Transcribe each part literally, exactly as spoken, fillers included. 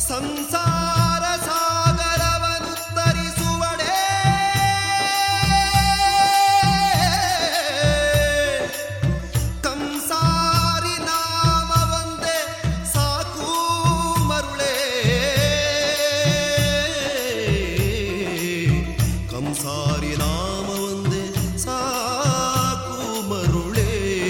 ಸಂಸಾರ ಸಾಗರವನ್ನು ತರಿಸುವಡೆ ಕಂಸಾರಿ ನಾಮ ಒಂದೇ ಸಾಕು ಮರುಳೇ ಕಂಸಾರಿ ನಾಮ ಒಂದೇ ಸಾಕು ಮರುಳೇ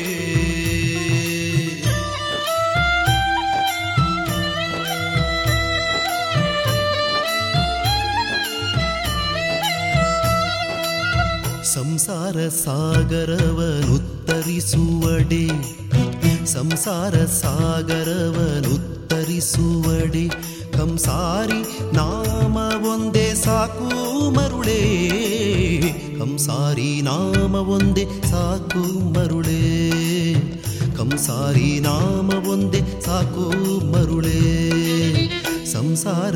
ಸಂಸಾರ ಸಾಗರವನುತ್ತರಿಸುವಡೆ ಸಂಸಾರ ಸಾಗರವನುತ್ತರಿಸುವಡೆ ಕಂಸಾರಿ ನಾಮ ಒಂದೇ ಸಾಕು ಮರುಳೇ ಕಂಸಾರಿ ನಾಮ ಒಂದೇ ಸಾಕು ಮರುಳೇ ಕಂಸಾರಿ ನಾಮ ಒಂದೇ ಸಾಕು ಮರುಳೇ ಸಂಸಾರ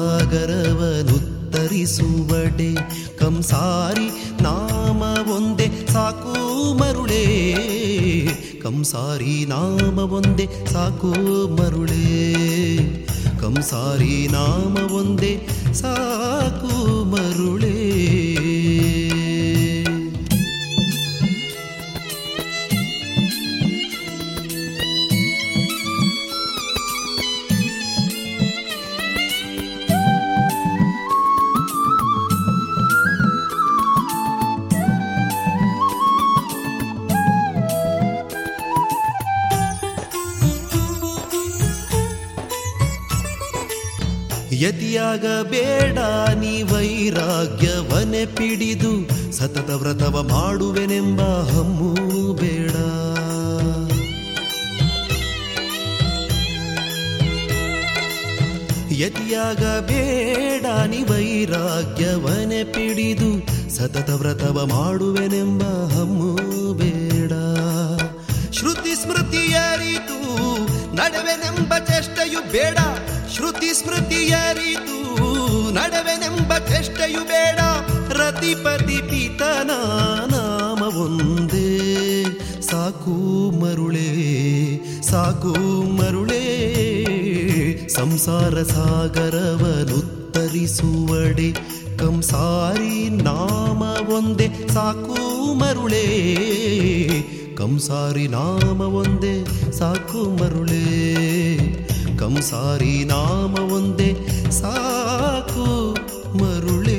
ಸಾಗರವನುತ್ತರಿಸುವಡೆ ಕಂಸಾರಿ ನಾಮ ಒಂದೇ ಸಾಕು ಮರುಳೇ ಕಂಸಾರಿ ನಾಮ ಒಂದೇ ಸಾಕು ಮರುಳೇ ಕಂಸಾರಿ ನಾಮ ಒಂದೇ ಸಾಕು ಮರುಳೇ ಯತಿಯಾಗಬೇಡ ನೀ ವೈರಾಗ್ಯವನೆ ಪಿಡಿದು ಸತತ ವ್ರತವ ಮಾಡುವೆನೆಂಬ ಹಮ್ಮು ಬೇಡ ಯತಿಯಾಗಬೇಡ ನೀ ವೈರಾಗ್ಯವನೆ ಪಿಡಿದು ಸತತ ವ್ರತವ ಮಾಡುವೆನೆಂಬ ಹಮ್ಮು ಬೇಡ ಶ್ರುತಿ ಸ್ಮೃತಿಯರಿತು ನಡೆವೆನೆಂಬ ಚೇಷ್ಟೆಯು ಬೇಡ ಶ್ರುತಿ ಸ್ಮೃತಿಯರಿತು ನಡೆವೆನೆಂಬ ಚೇಷ್ಟೆಯು ಬೇಡ ರತಿಪತಿ ಪಿತನ ನಾಮ ಒಂದೇ ಸಾಕು ಮರುಳೇ ಸಾಕು ಮರುಳೇ ಸಂಸಾರ ಸಾಗರವನುತ್ತರಿಸುವಡೆ ಕಂಸಾರಿ ನಾಮ ಒಂದೇ ಸಾಕು ಮರುಳೇ ಕಂಸಾರಿ ನಾಮ ಒಂದೇ ಸಾಕು ಮರುಳೇ ಕಂಸಾರಿ ನಾಮ ಒಂದೇ ಸಾಕು ಮರುಳೇ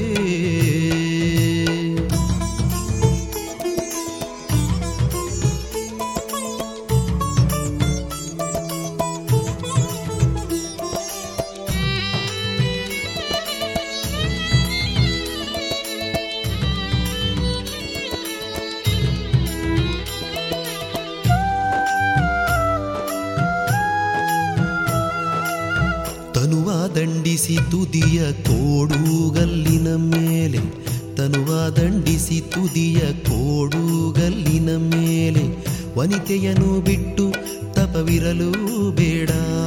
ದಂಡಿಸಿ ತುದಿಯ ಕೋಡುಗಲ್ಲಿನ ಮೇಲೆ ತನುವ ದಂಡಿಸಿ ತುದಿಯ ಕೋಡುಗಲ್ಲಿನ ಮೇಲೆ ವನಿತೆಯನ್ನು ಬಿಟ್ಟು ತಪವಿರಲು ಬೇಡ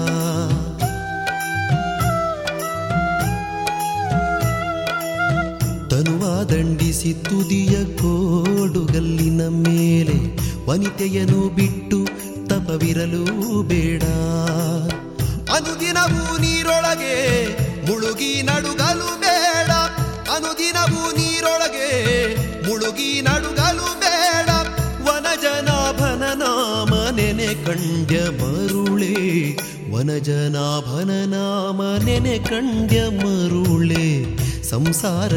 ತನುವ ದಂಡಿಸಿ ತುದಿಯ ಕೋಡುಗಲ್ಲಿನ ಮೇಲೆ ವನಿತೆಯನ್ನು ಬಿಟ್ಟು ತಪವಿರಲು ಬೇಡ ಅನುದಿನವೂ ನೀರೊಳಗೆ ಮುಳುಗಿ ನಡುಗಲು ಬೇಡ ಅನುದಿನವೂ ನೀರೊಳಗೆ ಮುಳುಗಿ ನಡುಗಲು ಬೇಡ ವನಜನಾಭನ ನಾಮ ನೆನೆ ಕಂಡ್ಯ ಮರುಳೇ ವನಜನಾಭನ ನಾಮ ನೆನೆ ಕಂಡ್ಯ ಮರುಳೇ ಸಂಸಾರ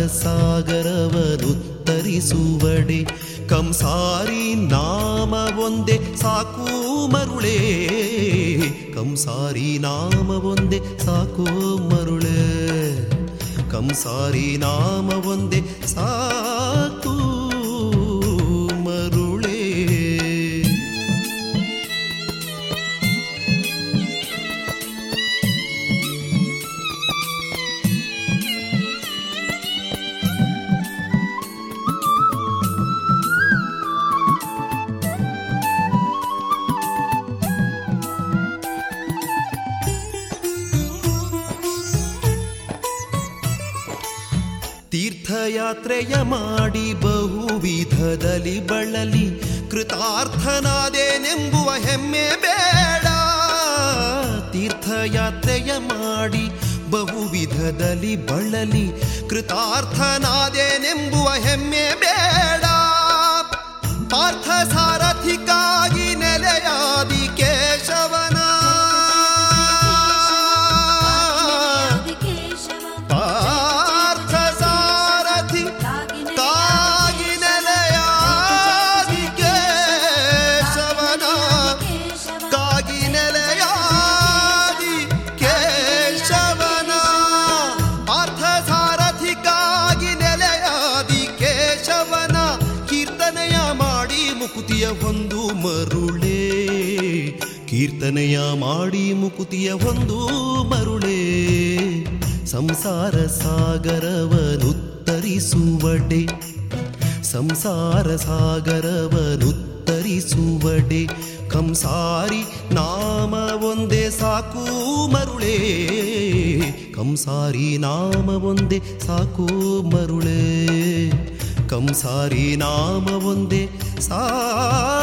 ಸಾಗರವನುತ್ತರಿಸುವಡೆ ಕಂಸಾರಿ ನಾಮ ಒಂದೇ ಸಾಕು ಮರುಳೇ ಕಂಸಾರಿ ನಾಮ ಒಂದೇ ಸಾಕು ಮರುಳೇ ಕಂಸಾರಿ ನಾಮ ಒಂದೇ ಸಾಕು ಮರುಳೇ ತೀರ್ಥಯಾತ್ರೆಯ ಮಾಡಿ ಬಹುವಿಧದಲ್ಲಿ ಬಳಲಿ ಕೃತಾರ್ಥನಾದೇನೆಂಬುವ ಹೆಮ್ಮೆ ಬೇಡ ತೀರ್ಥಯಾತ್ರೆಯ ಮಾಡಿ ಬಹುವಿಧದಲ್ಲಿ ಬಳಲಿ ಕೃತಾರ್ಥನಾದೇನೆಂಬುವ ಹೆಮ್ಮೆ ಬೇಡ. ಪಾರ್ಥ ಸಾರಥಿಗಾಗಿ ನೆಲೆಯಾದಿ ಕೇಶವನ ಪಾರ್ಥ ಸಾರಥಿ ಕಾಗಿ ನೆಲೆಯಾದಿ ಕೇಶವನ ಕಾಗಿ ನೆಲೆಯಾದಿ ಕೇಶವನ ಪಾರ್ಥ ಸಾರಥಿಗಾಗಿ ನೆಲೆಯಾದಿ ಕೇಶವನ ಕೀರ್ತನೆಯ ಮಾಡಿ ಮುಕುತಿಯ ಹೊಂದು ಮರುಳೇ ಕೀರ್ತನೆಯ ಮಾಡಿ ಮುಕುತಿಯ ಹೊಂದು ಮರುಳೇ ಸಂಸಾರ ಸಾಗರವನುತ್ತರಿಸುವಡೆ ಸಂಸಾರ ಸಾಗರವನುತ್ತರಿಸುವಡೆ ಕಂಸಾರಿ ನಾಮ ಒಂದೇ ಸಾಕು ಮರುಳೇ ಕಂಸಾರಿ ನಾಮ ಒಂದೇ ಸಾಕು ಮರುಳೇ ಕಂಸಾರಿ ನಾಮ ಒಂದೇ ಸಾಕು